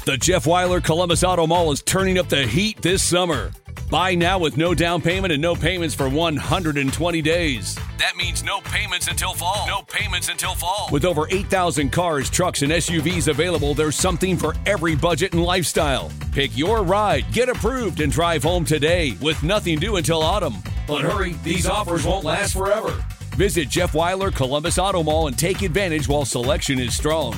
The Jeff Weiler Columbus Auto Mall is turning up the heat this summer. Buy now with no down payment and no payments for 120 days. That means no payments until fall. No payments until fall. With over 8,000 cars, trucks, and SUVs available, there's something for every budget and lifestyle. Pick your ride, get approved, and drive home today with nothing due until autumn. But hurry, these offers won't last forever. Visit Jeff Weiler Columbus Auto Mall and take advantage while selection is strong.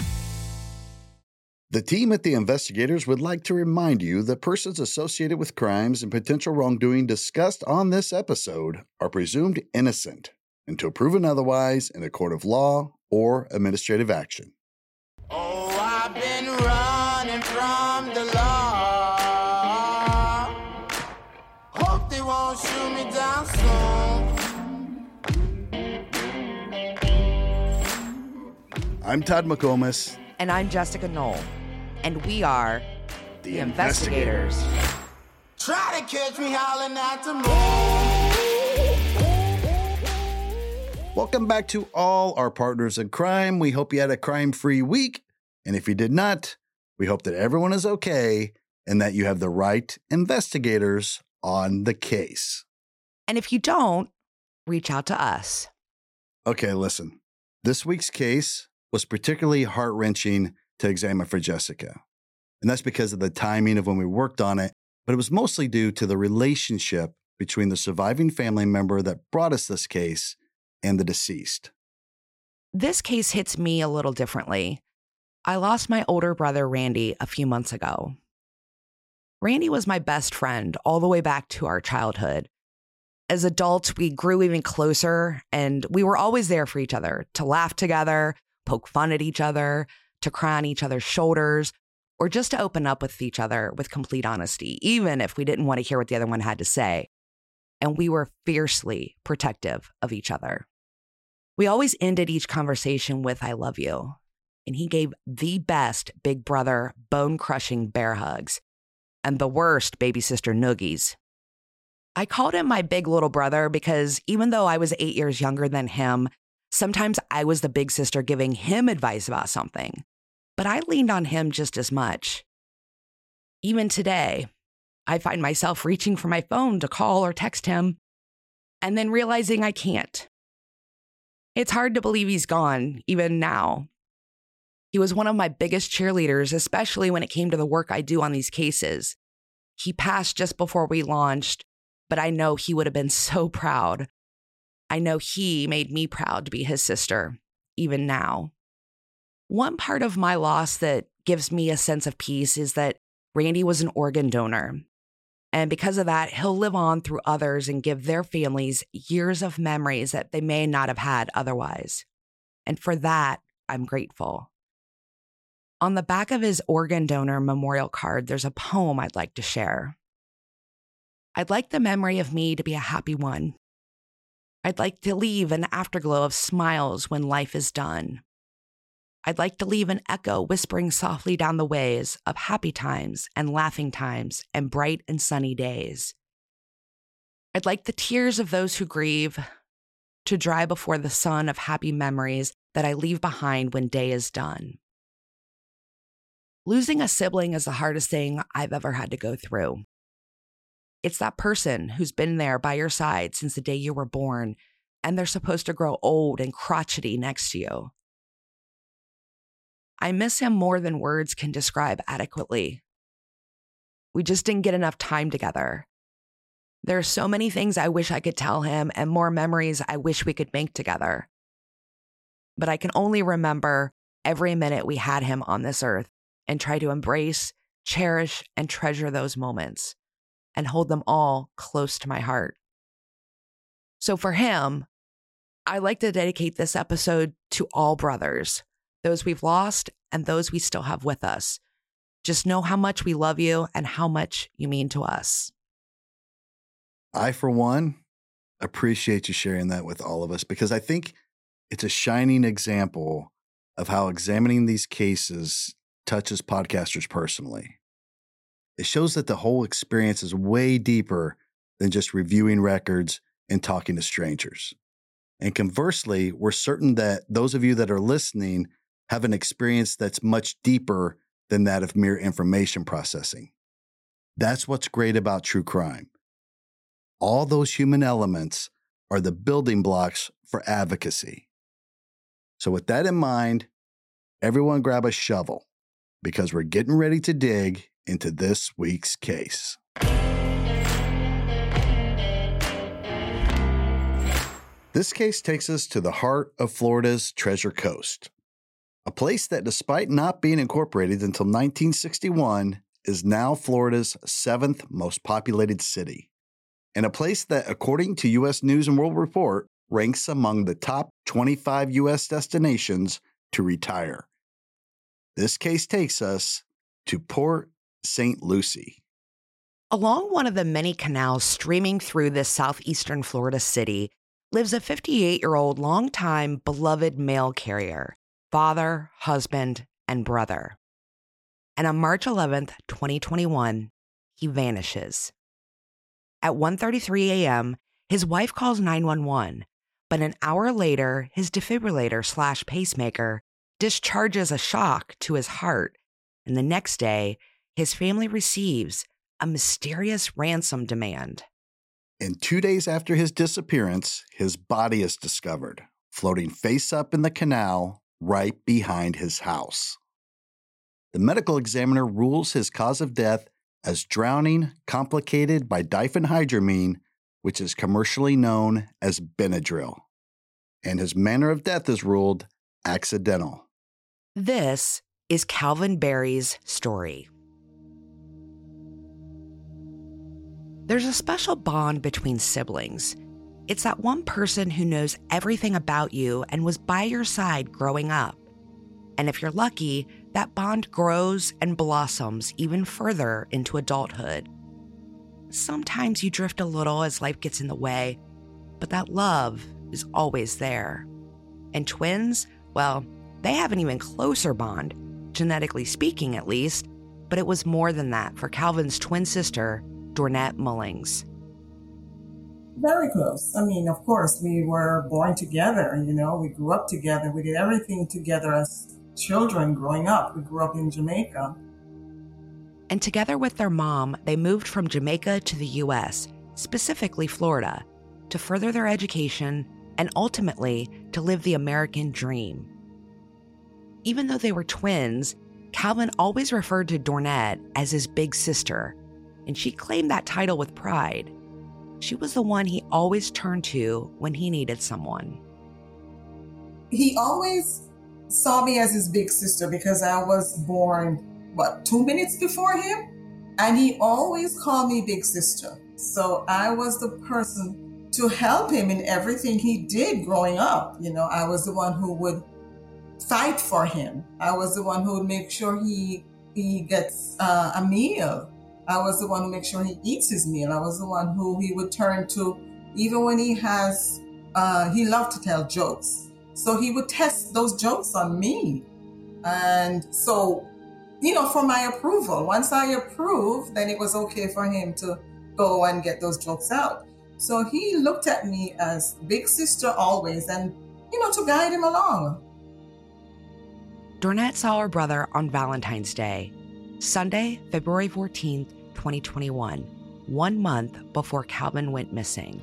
The team at The Investigators would like to remind you that persons associated with crimes and potential wrongdoing discussed on this episode are presumed innocent until proven otherwise in a court of law or administrative action. Oh, I've been running from the law. Hope they won't shoot me down soon. I'm Todd McComas. And I'm Jessica Knoll. And we are The Investigators. Try to catch me howling at the moon. Welcome back to all our partners in crime. We hope you had a crime-free week. And if you did not, we hope that everyone is okay and that you have the right investigators on the case. And if you don't, reach out to us. Okay, listen. This week's case was particularly heart-wrenching to examine for Jessica. And that's because of the timing of when we worked on it, but it was mostly due to the relationship between the surviving family member that brought us this case and the deceased. This case hits me a little differently. I lost my older brother, Randy, a few months ago. Randy was my best friend all the way back to our childhood. As adults, we grew even closer, and we were always there for each other, to laugh together, poke fun at each other, to cry on each other's shoulders, or just to open up with each other with complete honesty, even if we didn't want to hear what the other one had to say. And we were fiercely protective of each other. We always ended each conversation with, "I love you." And he gave the best big brother bone-crushing bear hugs and the worst baby sister noogies. I called him my big little brother because even though I was 8 years younger than him, sometimes I was the big sister giving him advice about something. But I leaned on him just as much. Even today, I find myself reaching for my phone to call or text him, and then realizing I can't. It's hard to believe he's gone, even now. He was one of my biggest cheerleaders, especially when it came to the work I do on these cases. He passed just before we launched, but I know he would have been so proud. I know he made me proud to be his sister, even now. One part of my loss that gives me a sense of peace is that Randy was an organ donor. And because of that, he'll live on through others and give their families years of memories that they may not have had otherwise. And for that, I'm grateful. On the back of his organ donor memorial card, there's a poem I'd like to share. I'd like the memory of me to be a happy one. I'd like to leave an afterglow of smiles when life is done. I'd like to leave an echo whispering softly down the ways of happy times and laughing times and bright and sunny days. I'd like the tears of those who grieve to dry before the sun of happy memories that I leave behind when day is done. Losing a sibling is the hardest thing I've ever had to go through. It's that person who's been there by your side since the day you were born, and they're supposed to grow old and crotchety next to you. I miss him more than words can describe adequately. We just didn't get enough time together. There are so many things I wish I could tell him and more memories I wish we could make together. But I can only remember every minute we had him on this earth and try to embrace, cherish, and treasure those moments and hold them all close to my heart. So for him, I like to dedicate this episode to all brothers, those we've lost and those we still have with us. Just know how much we love you and how much you mean to us. I, for one, appreciate you sharing that with all of us because I think it's a shining example of how examining these cases touches podcasters personally. It shows that the whole experience is way deeper than just reviewing records and talking to strangers. And conversely, we're certain that those of you that are listening have an experience that's much deeper than that of mere information processing. That's what's great about true crime. All those human elements are the building blocks for advocacy. So with that in mind, everyone grab a shovel because we're getting ready to dig into this week's case. This case takes us to the heart of Florida's Treasure Coast, a place that, despite not being incorporated until 1961, is now Florida's 7th most populated city, and a place that, according to U.S. News and World Report, ranks among the top 25 U.S. destinations to retire. This case takes us to Port St. Lucie. Along one of the many canals streaming through this southeastern Florida city lives a 58-year-old longtime beloved mail carrier, father, husband, and brother. And on March 11th, 2021, he vanishes. At 1:33 a.m., his wife calls 911, but an hour later, his defibrillator/pacemaker discharges a shock to his heart, and the next day, his family receives a mysterious ransom demand. And 2 days after his disappearance, his body is discovered, floating face up in the canal right behind his house. The medical examiner rules his cause of death as drowning complicated by diphenhydramine, which is commercially known as Benadryl. And his manner of death is ruled accidental. This is Calvin Berry's story. There's a special bond between siblings. It's that one person who knows everything about you and was by your side growing up. And if you're lucky, that bond grows and blossoms even further into adulthood. Sometimes you drift a little as life gets in the way, but that love is always there. And twins, well, they have an even closer bond, genetically speaking at least, but it was more than that for Calvin's twin sister, Dornette Mullings. Very close. I mean, of course, we were born together, we grew up together. We did everything together as children growing up. We grew up in Jamaica. And together with their mom, they moved from Jamaica to the U.S., specifically Florida, to further their education and ultimately to live the American dream. Even though they were twins, Calvin always referred to Dornette as his big sister, and she claimed that title with pride. She was the one he always turned to when he needed someone. He always saw me as his big sister because I was born, 2 minutes before him? And he always called me big sister. So I was the person to help him in everything he did growing up. I was the one who would fight for him. I was the one who would make sure he gets a meal. I was the one who makes sure he eats his meal. I was the one who he would turn to even when he loved to tell jokes. So he would test those jokes on me. And so, for my approval, once I approved, then it was okay for him to go and get those jokes out. So he looked at me as big sister always and, to guide him along. Dornette saw her brother on Valentine's Day, Sunday, February 14th, 2021, 1 month before Calvin went missing.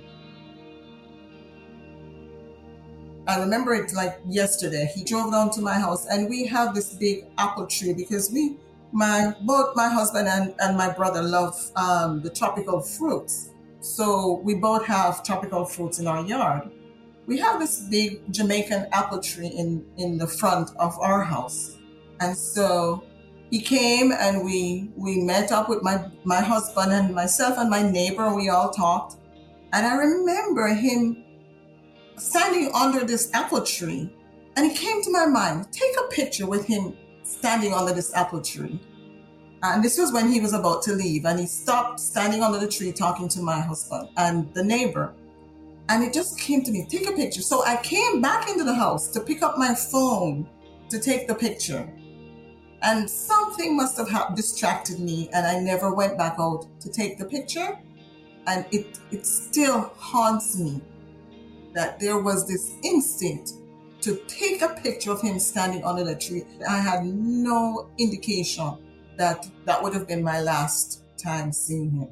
I remember it like yesterday. He drove down to my house and we have this big apple tree because both my husband and my brother love the tropical fruits. So we both have tropical fruits in our yard. We have this big Jamaican apple tree in the front of our house. And so he came and we met up with my husband and myself and my neighbor, and we all talked. And I remember him standing under this apple tree, and it came to my mind, take a picture with him standing under this apple tree. And this was when he was about to leave, and he stopped standing under the tree talking to my husband and the neighbor. And it just came to me, take a picture. So I came back into the house to pick up my phone to take the picture. And something must have distracted me, and I never went back out to take the picture. And it still haunts me that there was this instinct to take a picture of him standing under the tree. I had no indication that that would have been my last time seeing him.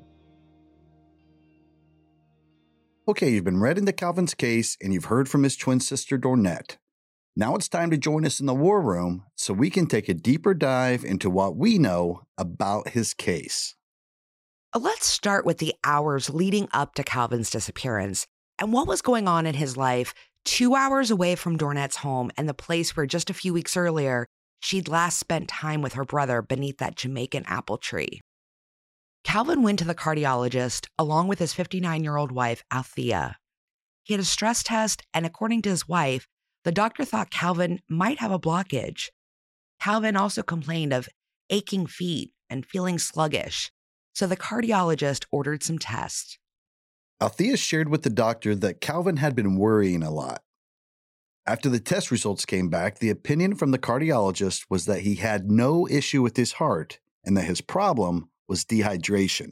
Okay, you've been read into Calvin's case and you've heard from his twin sister, Dornette. Now it's time to join us in the war room so we can take a deeper dive into what we know about his case. Let's start with the hours leading up to Calvin's disappearance and what was going on in his life 2 hours away from Dornette's home and the place where just a few weeks earlier she'd last spent time with her brother beneath that Jamaican apple tree. Calvin went to the cardiologist along with his 59-year-old wife, Althea. He had a stress test, and according to his wife, the doctor thought Calvin might have a blockage. Calvin also complained of aching feet and feeling sluggish, so the cardiologist ordered some tests. Althea shared with the doctor that Calvin had been worrying a lot. After the test results came back, the opinion from the cardiologist was that he had no issue with his heart and that his problem was dehydration.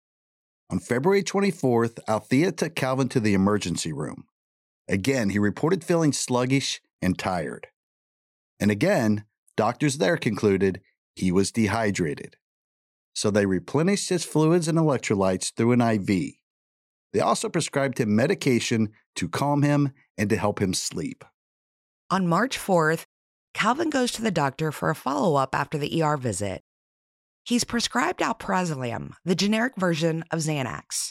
On February 24th, Althea took Calvin to the emergency room. Again, he reported feeling sluggish and tired. And again, doctors there concluded he was dehydrated. So they replenished his fluids and electrolytes through an IV. They also prescribed him medication to calm him and to help him sleep. On March 4th, Calvin goes to the doctor for a follow-up after the ER visit. He's prescribed alprazolam, the generic version of Xanax.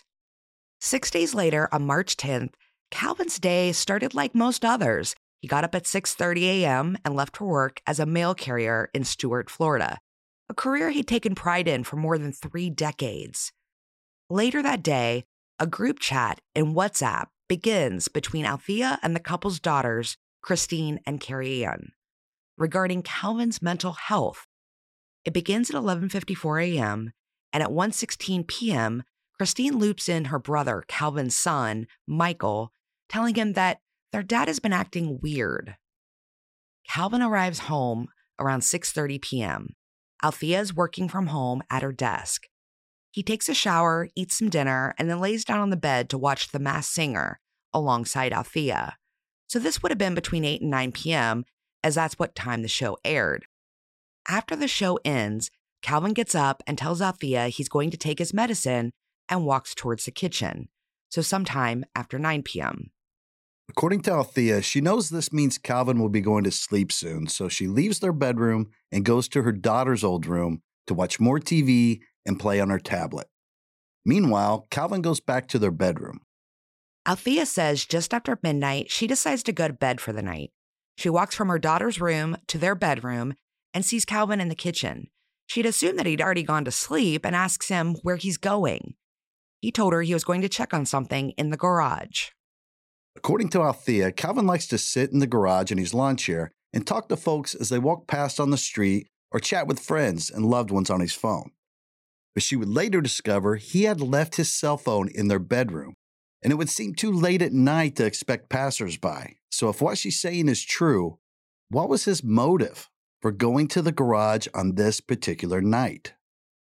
6 days later, on March 10th, Calvin's day started like most others. He got up at 6:30 a.m. and left for work as a mail carrier in Stuart, Florida, a career he'd taken pride in for more than 3 decades. Later that day, a group chat in WhatsApp begins between Althea and the couple's daughters, Christine and Carrie Ann, regarding Calvin's mental health. It begins at 11:54 a.m., and at 1:16 p.m., Christine loops in her brother, Calvin's son, Michael, telling him that their dad has been acting weird. Calvin arrives home around 6:30 p.m. Althea is working from home at her desk. He takes a shower, eats some dinner, and then lays down on the bed to watch The Masked Singer alongside Althea. So this would have been between 8 and 9 p.m., as that's what time the show aired. After the show ends, Calvin gets up and tells Althea he's going to take his medicine and walks towards the kitchen, so sometime after 9 p.m. According to Althea, she knows this means Calvin will be going to sleep soon, so she leaves their bedroom and goes to her daughter's old room to watch more TV and play on her tablet. Meanwhile, Calvin goes back to their bedroom. Althea says just after midnight, she decides to go to bed for the night. She walks from her daughter's room to their bedroom and sees Calvin in the kitchen. She'd assumed that he'd already gone to sleep and asks him where he's going. He told her he was going to check on something in the garage. According to Althea, Calvin likes to sit in the garage in his lawn chair and talk to folks as they walk past on the street or chat with friends and loved ones on his phone. But she would later discover he had left his cell phone in their bedroom, and it would seem too late at night to expect passersby. So if what she's saying is true, what was his motive for going to the garage on this particular night?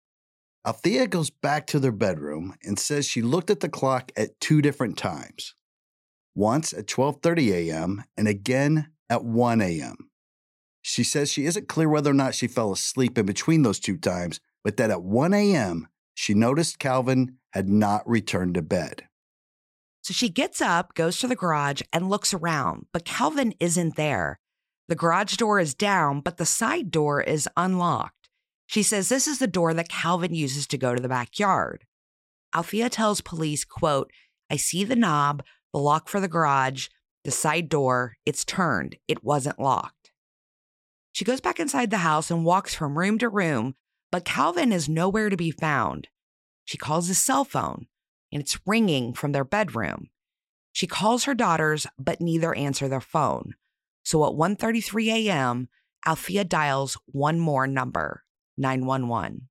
Althea goes back to their bedroom and says she looked at the clock at 2 different times. Once at 12:30 a.m. and again at 1 a.m. She says she isn't clear whether or not she fell asleep in between those 2 times, but that at 1 a.m. she noticed Calvin had not returned to bed. So she gets up, goes to the garage, and looks around, but Calvin isn't there. The garage door is down, but the side door is unlocked. She says this is the door that Calvin uses to go to the backyard. Althea tells police, quote, "I see the knob, the lock for the garage, the side door, it's turned. It wasn't locked." She goes back inside the house and walks from room to room, but Calvin is nowhere to be found. She calls his cell phone, and it's ringing from their bedroom. She calls her daughters, but neither answer their phone. So at 1:33 a.m., Althea dials one more number, 911.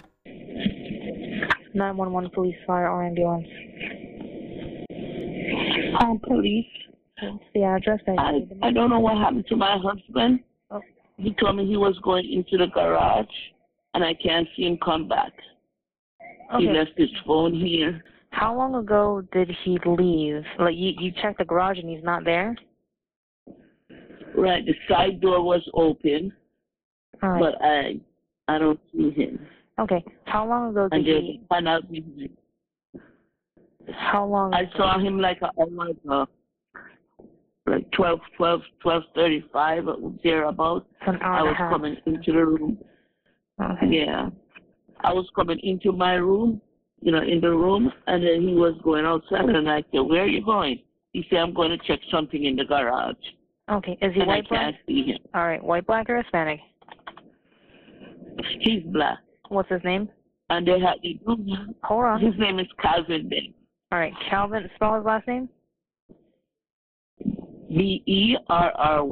911, police, fire, or ambulance. Police. What's the address? I don't know what happened to my husband. Oh. He told me he was going into the garage, and I can't see him come back. Okay. He left his phone here. How long ago did he leave? Like, you checked the garage and he's not there? Right, the side door was open, All right. but I don't see him. Okay. How long ago And did there's he? a fan out behind. How long? I saw him like 12:35 thereabouts. So an hour I and a was half. coming into the room. Okay. Yeah, I was coming into my room, in the room, and then he was going outside, and I said, "Where are you going?" He said, "I'm going to check something in the garage." Okay. Is he And I white, black? can't see him. All right. White, black, or Hispanic? He's black, What's his name? and they had Hold on. his name is Calvin Banks. All right. Calvin. Spell his last name. Berry. All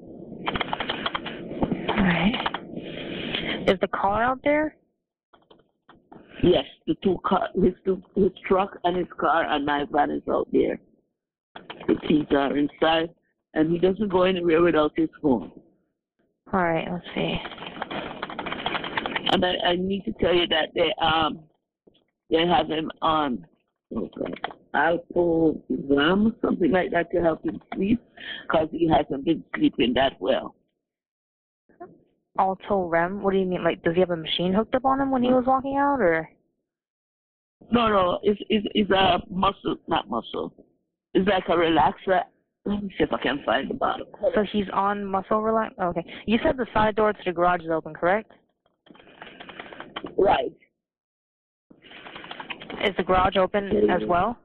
right. Is the car out there? Yes, the two car, his truck and his car, and my van is out there. The keys are inside, and he doesn't go anywhere without his phone. All right. Let's see. And I need to tell you that they have him on Alpo Ram, something like that, to help him sleep, because he hasn't been sleeping that well. Alto Rem. What do you mean? Like, does he have a machine hooked up on him when he was walking out, or? No, it's a muscle, not muscle. It's like a relaxer. Let me see if I can find the bottom. So he's on muscle relax. Okay. You said the side door to the garage is open, correct? Right. Is the garage open as well?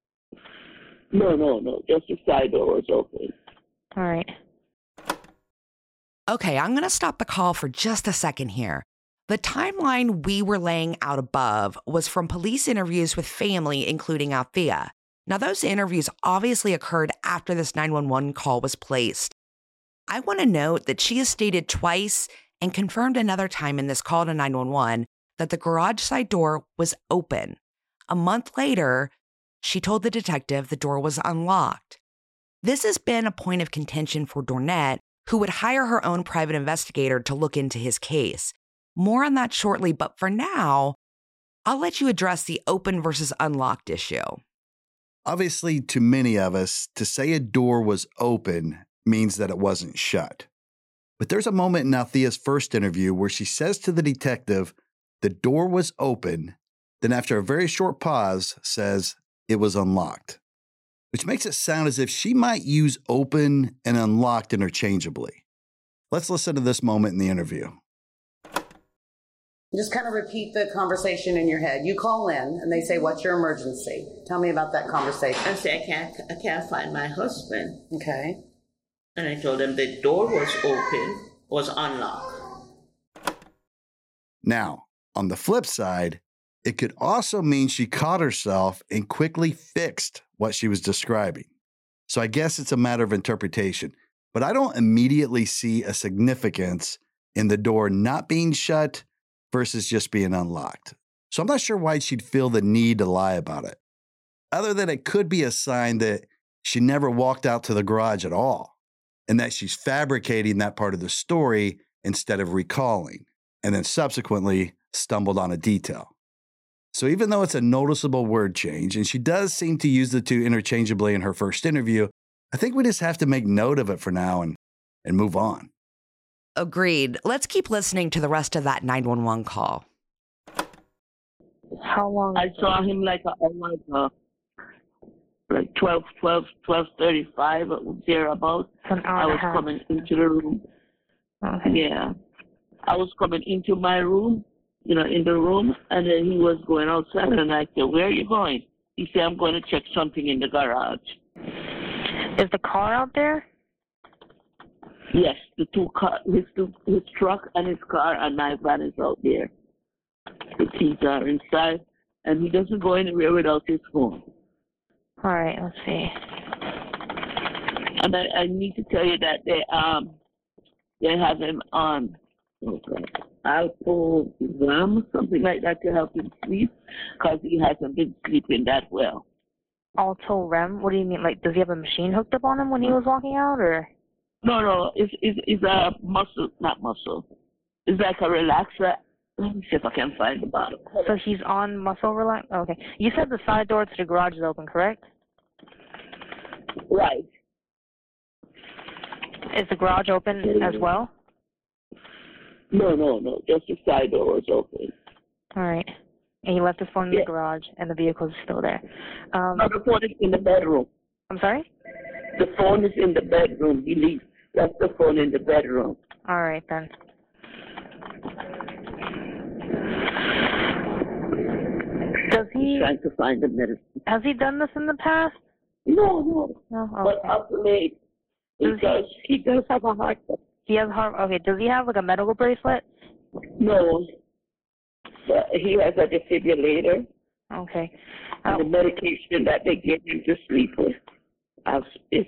No. Just the side door was open. All right. Okay, I'm going to stop the call for just a second here. The timeline we were laying out above was from police interviews with family, including Althea. Now, those interviews obviously occurred after this 911 call was placed. I want to note that she has stated twice and confirmed another time in this call to 911 that the garage side door was open. A month later, she told the detective the door was unlocked. This has been a point of contention for Dornette, who would hire her own private investigator to look into his case. More on that shortly, but for now, I'll let you address the open versus unlocked issue. Obviously, to many of us, to say a door was open means that it wasn't shut. But there's a moment in Althea's first interview where she says to the detective, the door was open, then after a very short pause says it was unlocked, which makes it sound as if she might use open and unlocked interchangeably. Let's listen to this moment in the interview. Just kind of repeat the conversation in your head. You call in and they say, "What's your emergency?" Tell me about that conversation. I said, I can't find my husband. Okay. And I told them the door was open, was unlocked. Now, on the flip side, it could also mean she caught herself and quickly fixed what she was describing. So I guess it's a matter of interpretation, but I don't immediately see a significance in the door not being shut versus just being unlocked. So I'm not sure why she'd feel the need to lie about it, other than it could be a sign that she never walked out to the garage at all, and that she's fabricating that part of the story instead of recalling, and then subsequently stumbled on a detail. So even though it's a noticeable word change, and she does seem to use the two interchangeably in her first interview, I think we just have to make note of it for now and move on. Agreed. Let's keep listening to the rest of that 911 call. How long? I saw him like 12:35 thereabouts. So an hour I and a was half. coming into the room. Okay. Yeah, I was coming into my room, in the room, and then he was going outside, and I said, "Where are you going?" He said, "I'm going to check something in the garage." Is the car out there? Yes, the two car, his truck and his car, and my van is out there. The keys are inside, and he doesn't go anywhere without his phone. All right. Let's see. And I need to tell you that they have him on Alpo Ram, something like that, to help him sleep, because he hasn't been sleeping that well. Alto Rem. What do you mean? Like, does he have a machine hooked up on him when he was walking out, or? No, it's a muscle, not muscle. It's like a relaxer. Let me see if I can find the bottom. So he's on muscle relax. Okay. You said the side door to the garage is open, correct? Right. Is the garage open as well? No. Just the side door was open. All right. And he left his phone in the garage, and the vehicle is still there. No, the phone is in the bedroom. I'm sorry? The phone is in the bedroom. He left the phone in the bedroom. All right, then. Does he... Trying to find the medicine. Has he done this in the past? No. No? Okay. But up late, he does have a heart. He has heart... Okay, does he have, like, a medical bracelet? No. But he has a defibrillator. Okay. And the medication that they give him to sleep with is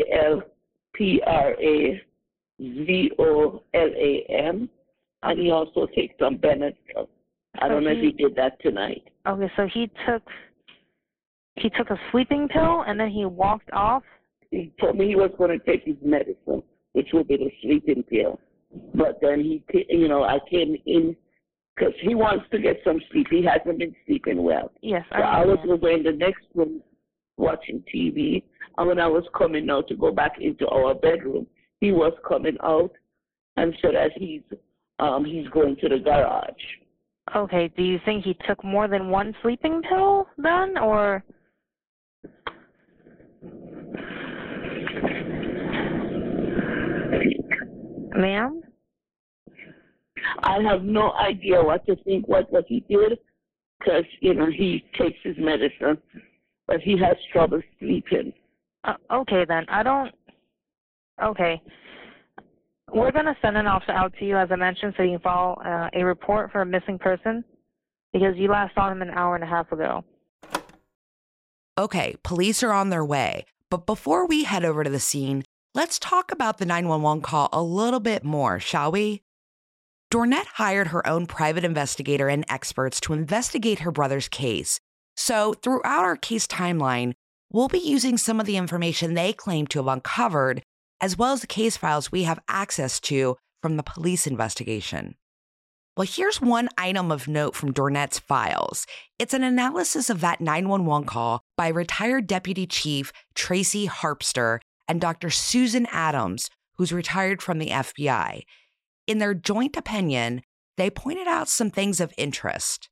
ALPRAZOLAM. And he also takes some Benadryl. I don't know if he did that tonight. Okay, so he took a sleeping pill and then he walked off? He told me he was going to take his medicine, which will be the sleeping pill. But then I came in because he wants to get some sleep. He hasn't been sleeping well. Yes, so I was over in the next room watching TV. And when I was coming out to go back into our bedroom, he was coming out and said that he's going to the garage. Okay, do you think he took more than one sleeping pill then, or? Ma'am? I have no idea what to think what he did because, he takes his medicine, but he has trouble sleeping. Okay, then. Okay. We're going to send an officer out to you, as I mentioned, so you can file a report for a missing person because you last saw him an hour and a half ago. Okay, police are on their way. But before we head over to the scene, let's talk about the 911 call a little bit more, shall we? Dornette hired her own private investigator and experts to investigate her brother's case. So throughout our case timeline, we'll be using some of the information they claim to have uncovered, as well as the case files we have access to from the police investigation. Well, here's one item of note from Dornette's files. It's an analysis of that 911 call by retired Deputy Chief Tracy Harpster and Dr. Susan Adams, who's retired from the FBI. In their joint opinion, they pointed out some things of interest.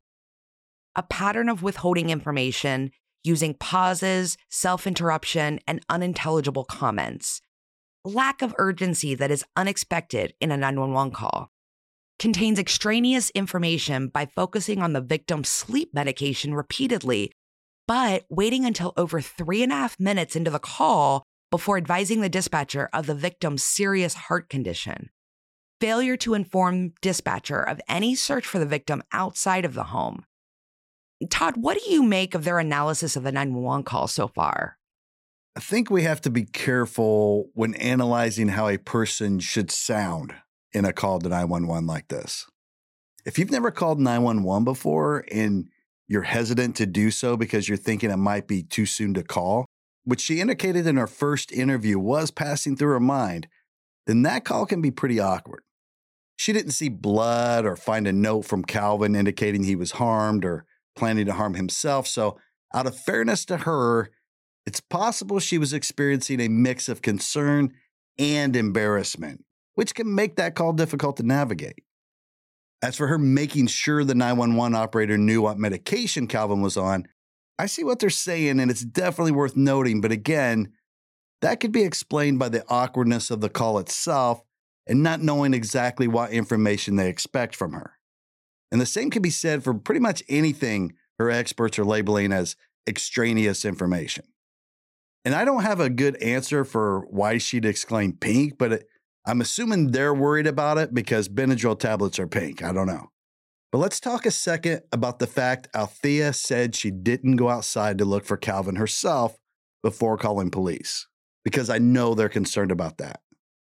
A pattern of withholding information, using pauses, self-interruption, and unintelligible comments. Lack of urgency that is unexpected in a 911 call. Contains extraneous information by focusing on the victim's sleep medication repeatedly, but waiting until over 3.5 minutes into the call before advising the dispatcher of the victim's serious heart condition. Failure to inform dispatcher of any search for the victim outside of the home. Todd, what do you make of their analysis of the 911 call so far? I think we have to be careful when analyzing how a person should sound in a call to 911 like this. If you've never called 911 before and you're hesitant to do so because you're thinking it might be too soon to call, which she indicated in her first interview was passing through her mind, then that call can be pretty awkward. She didn't see blood or find a note from Calvin indicating he was harmed or planning to harm himself. So out of fairness to her, it's possible she was experiencing a mix of concern and embarrassment, which can make that call difficult to navigate. As for her making sure the 911 operator knew what medication Calvin was on, I see what they're saying, and it's definitely worth noting. But again, that could be explained by the awkwardness of the call itself and not knowing exactly what information they expect from her. And the same can be said for pretty much anything her experts are labeling as extraneous information. And I don't have a good answer for why she'd exclaim pink, but I'm assuming they're worried about it because Benadryl tablets are pink. I don't know. But let's talk a second about the fact Althea said she didn't go outside to look for Calvin herself before calling police, because I know they're concerned about that.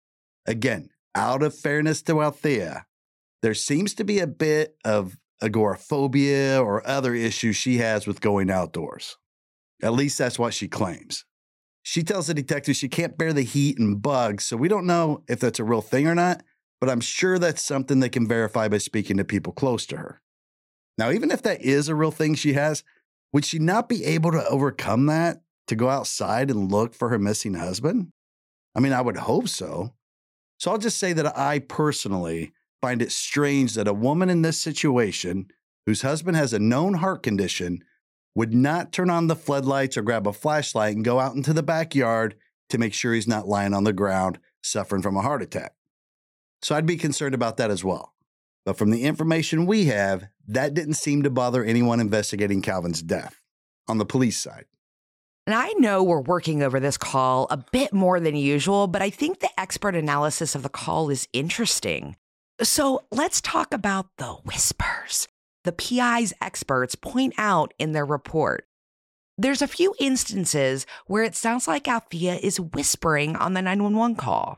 Again, out of fairness to Althea, there seems to be a bit of agoraphobia or other issues she has with going outdoors. At least that's what she claims. She tells the detective she can't bear the heat and bugs, so we don't know if that's a real thing or not, but I'm sure that's something they can verify by speaking to people close to her. Now, even if that is a real thing she has, would she not be able to overcome that to go outside and look for her missing husband? I mean, I would hope so. So I'll just say that I personally find it strange that a woman in this situation, whose husband has a known heart condition, would not turn on the floodlights or grab a flashlight and go out into the backyard to make sure he's not lying on the ground suffering from a heart attack. So I'd be concerned about that as well. But from the information we have, that didn't seem to bother anyone investigating Calvin's death on the police side. And I know we're working over this call a bit more than usual, but I think the expert analysis of the call is interesting. So let's talk about the whispers the PI's experts point out in their report. There's a few instances where it sounds like Althea is whispering on the 911 call.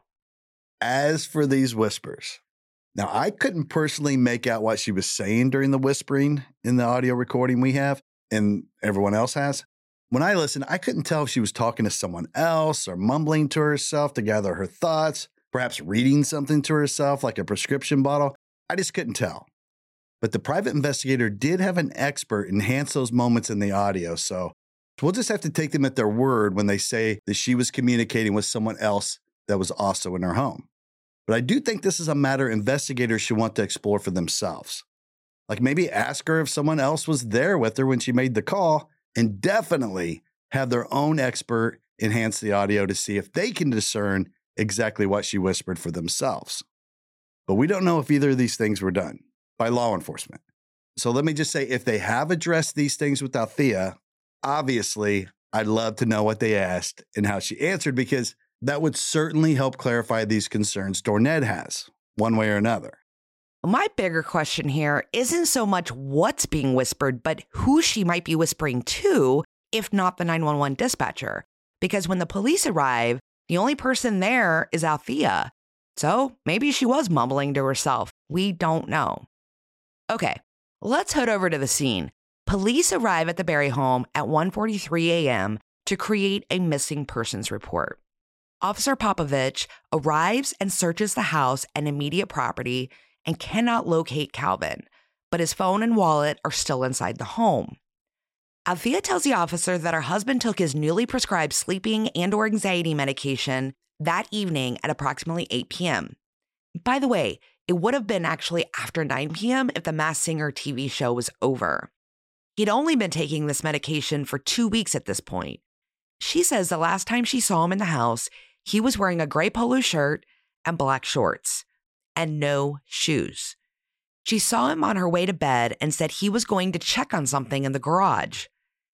As for these whispers, now I couldn't personally make out what she was saying during the whispering in the audio recording we have and everyone else has. When I listened, I couldn't tell if she was talking to someone else or mumbling to herself to gather her thoughts, perhaps reading something to herself like a prescription bottle. I just couldn't tell. But the private investigator did have an expert enhance those moments in the audio, so we'll just have to take them at their word when they say that she was communicating with someone else that was also in her home. But I do think this is a matter investigators should want to explore for themselves. Like maybe ask her if someone else was there with her when she made the call, and definitely have their own expert enhance the audio to see if they can discern exactly what she whispered for themselves. But we don't know if either of these things were done by law enforcement. So let me just say, if they have addressed these things with Althea, obviously, I'd love to know what they asked and how she answered, because that would certainly help clarify these concerns Dorned has, one way or another. My bigger question here isn't so much what's being whispered, but who she might be whispering to, if not the 911 dispatcher. Because when the police arrive, the only person there is Althea. So maybe she was mumbling to herself. We don't know. Okay, let's head over to the scene. Police arrive at the Berry home at 1:43 a.m. to create a missing persons report. Officer Popovich arrives and searches the house and immediate property and cannot locate Calvin, but his phone and wallet are still inside the home. Althea tells the officer that her husband took his newly prescribed sleeping and/or anxiety medication that evening at approximately 8 p.m. By the way, it would have been actually after 9 p.m. if the Masked Singer TV show was over. He'd only been taking this medication for 2 weeks at this point. She says the last time she saw him in the house, he was wearing a gray polo shirt and black shorts and no shoes. She saw him on her way to bed and said he was going to check on something in the garage.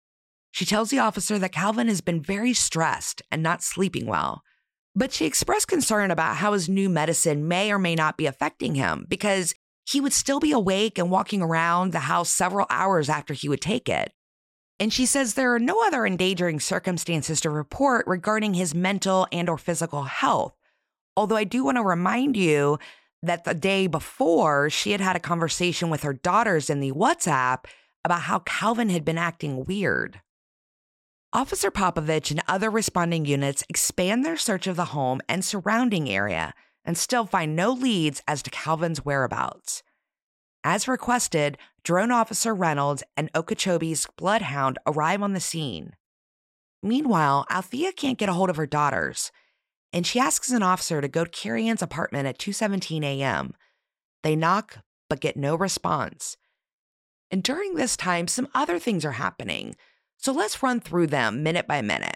She tells the officer that Calvin has been very stressed and not sleeping well, but she expressed concern about how his new medicine may or may not be affecting him, because he would still be awake and walking around the house several hours after he would take it. And she says there are no other endangering circumstances to report regarding his mental and/or physical health. Although I do want to remind you that the day before, she had had a conversation with her daughters in the WhatsApp about how Calvin had been acting weird. Officer Popovich and other responding units expand their search of the home and surrounding area and still find no leads as to Calvin's whereabouts. As requested, Drone Officer Reynolds and Okeechobee's bloodhound arrive on the scene. Meanwhile, Althea can't get a hold of her daughters, and she asks an officer to go to Carrie Ann's apartment at 2:17 a.m. They knock, but get no response. And during this time, some other things are happening, so let's run through them minute by minute.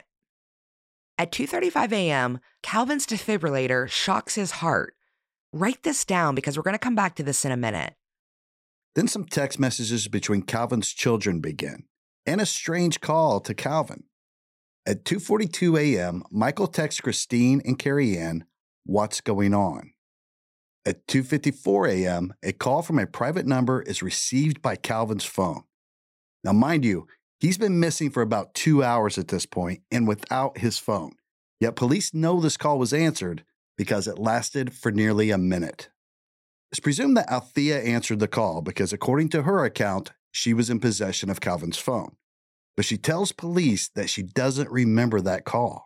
At 2:35 a.m., Calvin's defibrillator shocks his heart. Write this down because we're going to come back to this in a minute. Then some text messages between Calvin's children begin, and a strange call to Calvin. At 2:42 a.m., Michael texts Christine and Carrie Ann, "What's going on?" At 2:54 a.m., a call from a private number is received by Calvin's phone. Now, mind you, he's been missing for about 2 hours at this point and without his phone. Yet police know this call was answered because it lasted for nearly a minute. It's presumed that Althea answered the call because, according to her account, she was in possession of Calvin's phone. But she tells police that she doesn't remember that call.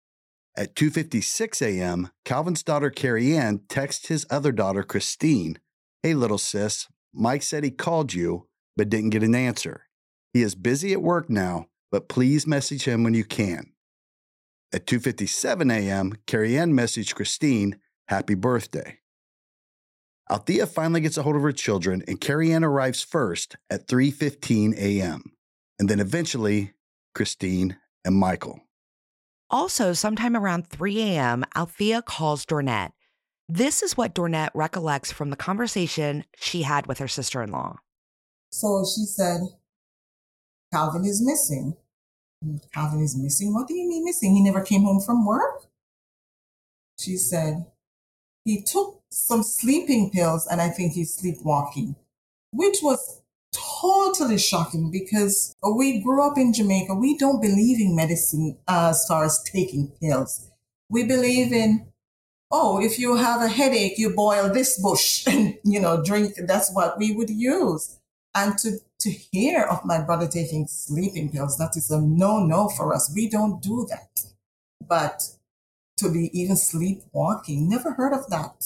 At 2:56 a.m., Calvin's daughter Carrie Ann texts his other daughter Christine, "Hey little sis, Mike said he called you, but didn't get an answer. He is busy at work now, but please message him when you can." At 2:57 a.m., Carrie Ann messaged Christine, Happy birthday. Althea finally gets a hold of her children, and Carrie Ann arrives first at 3:15 a.m., and then eventually Christine and Michael. Also, sometime around 3 a.m., Althea calls Dornette. This is what Dornette recollects from the conversation she had with her sister-in-law. So she said, Calvin is missing. Calvin is missing? What do you mean missing? He never came home from work? She said, he took some sleeping pills and I think he's sleepwalking, which was totally shocking because we grew up in Jamaica. We don't believe in medicine as far as taking pills. We believe in, if you have a headache, you boil this bush and, drink. That's what we would use. And to hear of my brother taking sleeping pills, that is a no for us. We don't do that. But to be even sleepwalking, never heard of that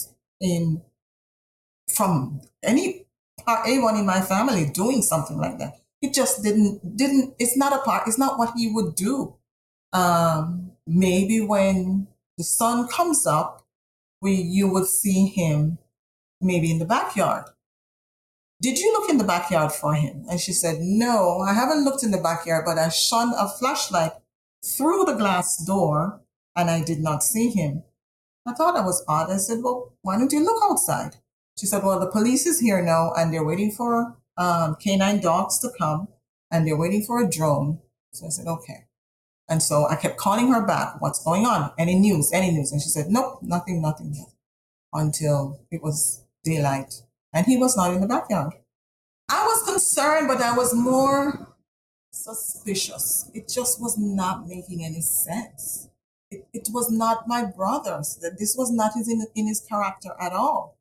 from anyone in my family doing something like that. It just didn't, it's not what he would do. Maybe when the sun comes up, you would see him maybe in the backyard. Did you look in the backyard for him? And she said, no, I haven't looked in the backyard, but I shone a flashlight through the glass door and I did not see him. I thought that was odd. I said, well, why don't you look outside? She said, well, the police is here now and they're waiting for canine dogs to come and they're waiting for a drone. So I said, okay. And so I kept calling her back. What's going on? Any news? And she said, nope, nothing yet. Until it was daylight. And he was not in the backyard. I was concerned, but I was more suspicious. It just was not making any sense. It was not my brother's. This was not in his character at all.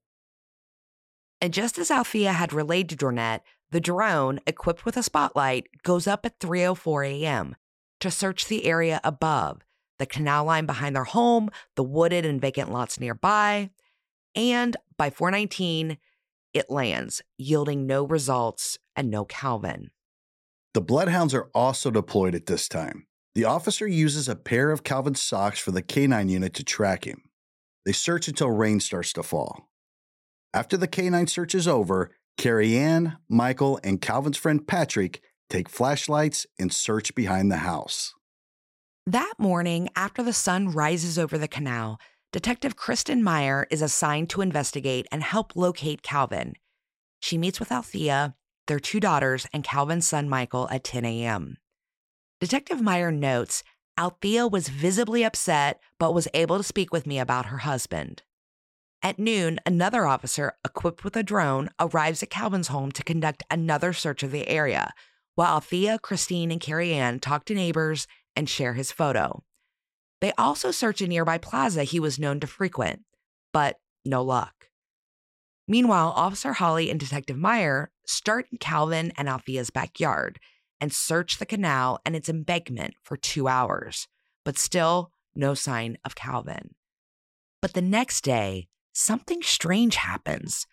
And just as Althea had relayed to Dornette, the drone, equipped with a spotlight, goes up at 3:04 a.m. to search the area above, the canal line behind their home, the wooded and vacant lots nearby. And by 4:19, it lands, yielding no results and no Calvin. The bloodhounds are also deployed at this time. The officer uses a pair of Calvin's socks for the canine unit to track him. They search until rain starts to fall. After the canine search is over, Carrie Ann, Michael, and Calvin's friend Patrick take flashlights and search behind the house. That morning, after the sun rises over the canal, Detective Kristen Meyer is assigned to investigate and help locate Calvin. She meets with Althea, their two daughters, and Calvin's son Michael at 10 a.m. Detective Meyer notes, Althea was visibly upset but was able to speak with me about her husband. At noon, another officer, equipped with a drone, arrives at Calvin's home to conduct another search of the area, while Althea, Christine, and Carrie Ann talk to neighbors and share his photo. They also search a nearby plaza he was known to frequent, but no luck. Meanwhile, Officer Holly and Detective Meyer start in Calvin and Althea's backyard and search the canal and its embankment for 2 hours, but still no sign of Calvin. But the next day, something strange happens.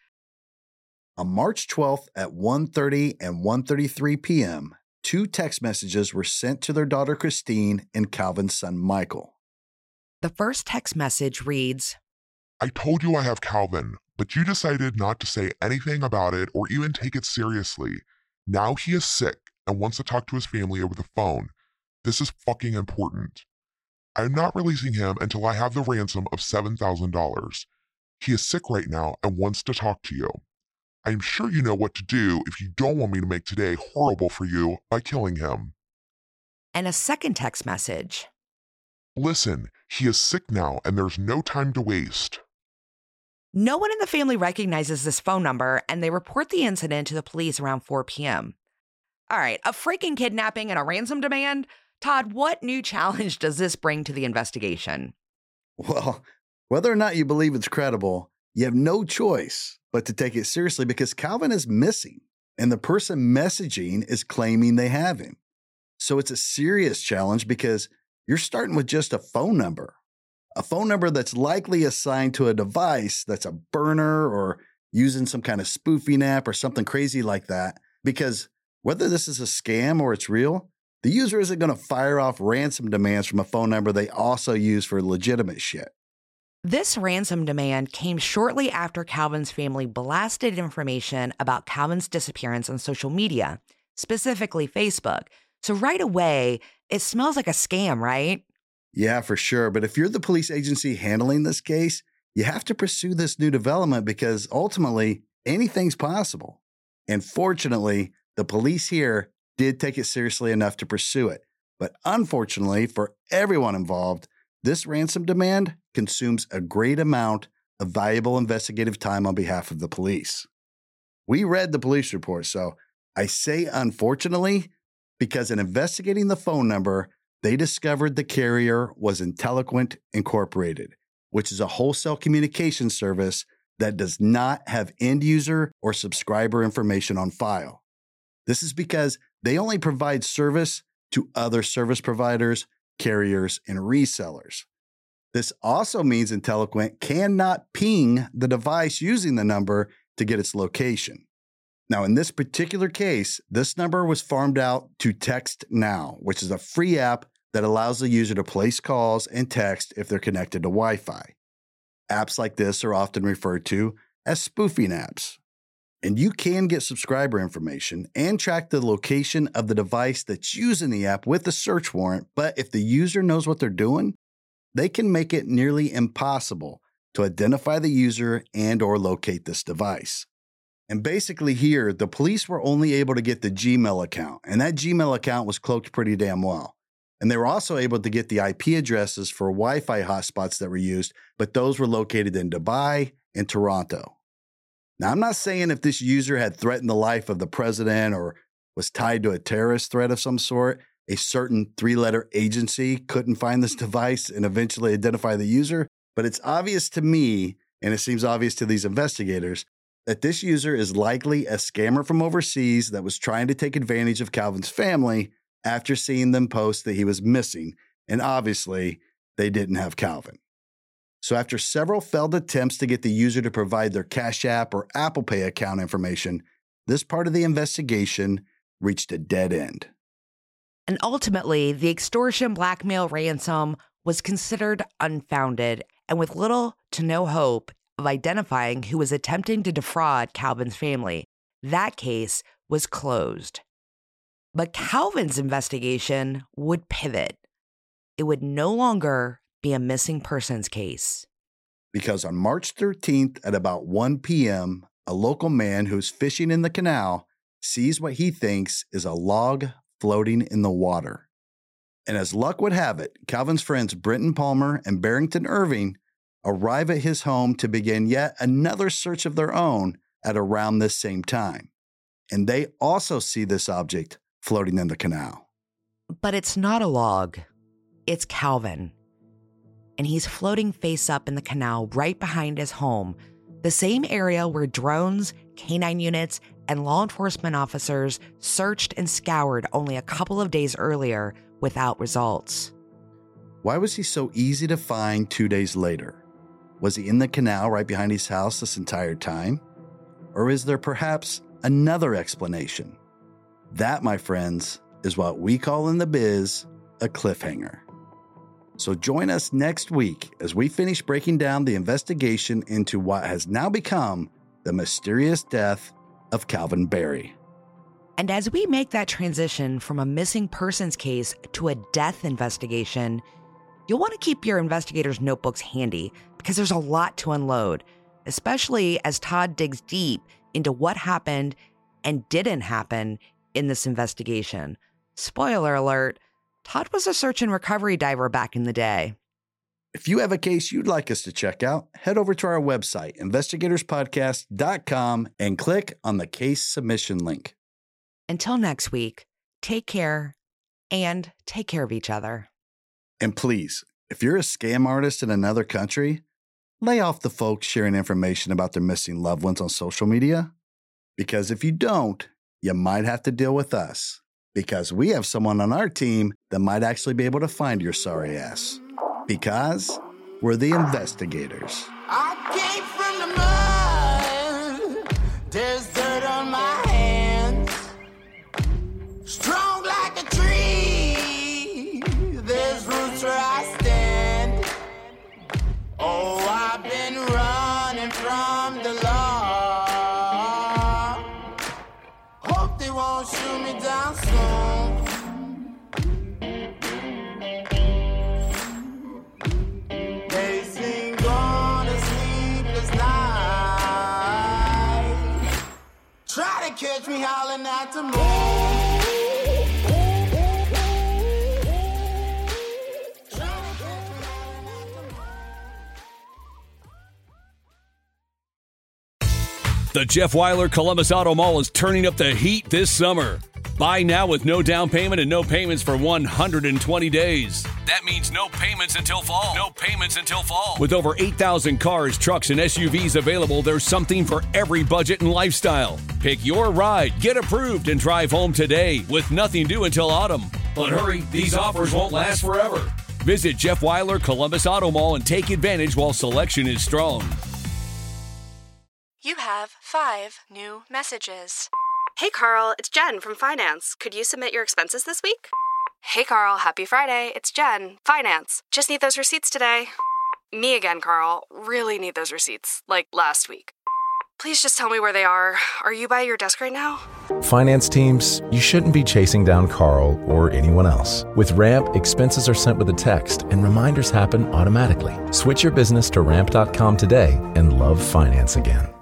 On March 12th at 1:30 and 1:33 p.m., 2 text messages were sent to their daughter Christine and Calvin's son Michael. The first text message reads, I told you I have Calvin, but you decided not to say anything about it or even take it seriously. Now he is sick and wants to talk to his family over the phone. This is fucking important. I am not releasing him until I have the ransom of $7,000. He is sick right now and wants to talk to you. I am sure you know what to do if you don't want me to make today horrible for you by killing him. And a second text message. Listen, he is sick now and there's no time to waste. No one in the family recognizes this phone number, and they report the incident to the police around 4 p.m. All right, a freaking kidnapping and a ransom demand? Todd, what new challenge does this bring to the investigation? Well, whether or not you believe it's credible, you have no choice but to take it seriously because Calvin is missing, and the person messaging is claiming they have him. So it's a serious challenge because you're starting with just a phone number that's likely assigned to a device that's a burner or using some kind of spoofing app or something crazy like that. Because whether this is a scam or it's real, the user isn't going to fire off ransom demands from a phone number they also use for legitimate shit. This ransom demand came shortly after Calvin's family blasted information about Calvin's disappearance on social media, specifically Facebook. So right away, it smells like a scam, right? Yeah, for sure. But if you're the police agency handling this case, you have to pursue this new development because ultimately anything's possible. And fortunately, the police here did take it seriously enough to pursue it. But unfortunately for everyone involved, this ransom demand consumes a great amount of valuable investigative time on behalf of the police. We read the police report, so I say unfortunately because in investigating the phone number, they discovered the carrier was Inteliquent Incorporated, which is a wholesale communication service that does not have end user or subscriber information on file. This is because they only provide service to other service providers, carriers, and resellers. This also means Inteliquent cannot ping the device using the number to get its location. Now, in this particular case, this number was farmed out to Text Now, which is a free app that allows the user to place calls and text if they're connected to Wi-Fi. Apps like this are often referred to as spoofing apps. And you can get subscriber information and track the location of the device that's using the app with a search warrant, but if the user knows what they're doing, they can make it nearly impossible to identify the user and or locate this device. And basically here, the police were only able to get the Gmail account, and that Gmail account was cloaked pretty damn well. And they were also able to get the IP addresses for Wi-Fi hotspots that were used, but those were located in Dubai and Toronto. Now, I'm not saying if this user had threatened the life of the president or was tied to a terrorist threat of some sort, a certain 3-letter agency couldn't find this device and eventually identify the user, but it's obvious to me, and it seems obvious to these investigators, that this user is likely a scammer from overseas that was trying to take advantage of Calvin's family after seeing them post that he was missing, and obviously, they didn't have Calvin. So after several failed attempts to get the user to provide their Cash App or Apple Pay account information, this part of the investigation reached a dead end. And ultimately, the extortion, blackmail, ransom was considered unfounded and with little to no hope of identifying who was attempting to defraud Calvin's family. That case was closed. But Calvin's investigation would pivot. It would no longer be a missing persons case. Because on March 13th at about 1 p.m., a local man who's fishing in the canal sees what he thinks is a log floating in the water. And as luck would have it, Calvin's friends Brenton Palmer and Barrington Irving arrive at his home to begin yet another search of their own at around this same time. And they also see this object floating in the canal. But it's not a log. It's Calvin. And he's floating face up in the canal right behind his home, the same area where drones, canine units, and law enforcement officers searched and scoured only a couple of days earlier without results. Why was he so easy to find 2 days later? Was he in the canal right behind his house this entire time? Or is there perhaps another explanation? That, my friends, is what we call in the biz a cliffhanger. So join us next week as we finish breaking down the investigation into what has now become the mysterious death of Calvin Barry. And as we make that transition from a missing persons case to a death investigation, you'll want to keep your investigators' notebooks handy because there's a lot to unload, especially as Todd digs deep into what happened and didn't happen in this investigation. Spoiler alert, Todd was a search and recovery diver back in the day. If you have a case you'd like us to check out, head over to our website, investigatorspodcast.com, and click on the case submission link. Until next week, take care and take care of each other. And please, if you're a scam artist in another country, lay off the folks sharing information about their missing loved ones on social media. Because if you don't, you might have to deal with us. Because we have someone on our team that might actually be able to find your sorry ass. Because we're the investigators. I came from the mud. There's dirt on my hands. Strong like a tree. There's roots where I stand. Oh, gon' shoot me down soon. They sing on a sleepless night. Try to catch me howling at the moon. The Jeff Weiler Columbus Auto Mall is turning up the heat this summer. Buy now with no down payment and no payments for 120 days. That means no payments until fall. No payments until fall. With over 8,000 cars, trucks, and SUVs available, there's something for every budget and lifestyle. Pick your ride, get approved, and drive home today with nothing due until autumn. But hurry, these offers won't last forever. Visit Jeff Weiler Columbus Auto Mall and take advantage while selection is strong. You have 5 new messages. Hey Carl, it's Jen from Finance. Could you submit your expenses this week? Hey Carl, happy Friday. It's Jen, Finance. Just need those receipts today. Me again, Carl. Really need those receipts, like last week. Please just tell me where they are. Are you by your desk right now? Finance teams, you shouldn't be chasing down Carl or anyone else. With Ramp, expenses are sent with a text and reminders happen automatically. Switch your business to ramp.com today and love finance again.